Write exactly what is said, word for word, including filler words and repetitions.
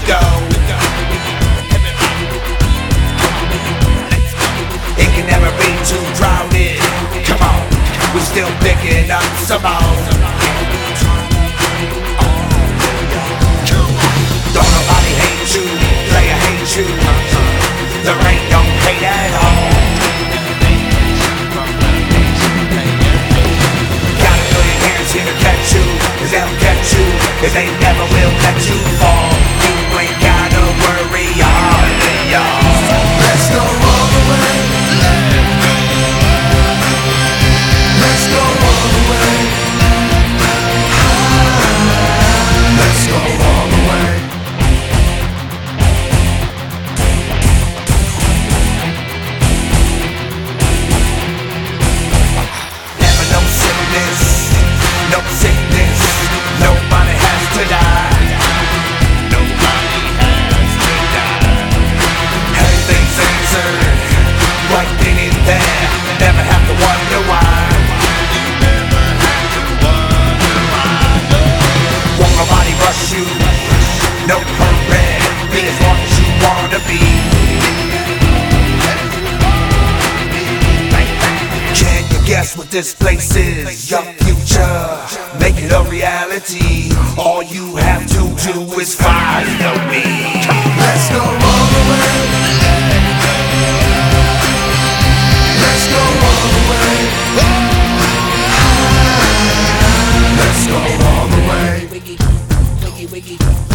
go. It can never be too crowded. Come on, we're still picking up some more. Don't nobody hate you, player hate you. There ain't no hate at all. Got a million hands here to catch you, cause they'll catch you, cause they never will let you fall. You ain't gotta worry, all of y'all. Let's go all the way. Let's go all the way. Let's go all the way. Never no sickness, no sickness. Nobody has to die. Nobody has to die. Everything's answered right then and there. Never have to wonder why. Won't nobody rush you, no hurry. Be as long as you wanna be. Can you guess what this place is? Your future, make it a reality. All you have to do is follow me. Let's go all the way. Let's go all the way. Let's go all the way. Wiggy, wiggy, wiggy.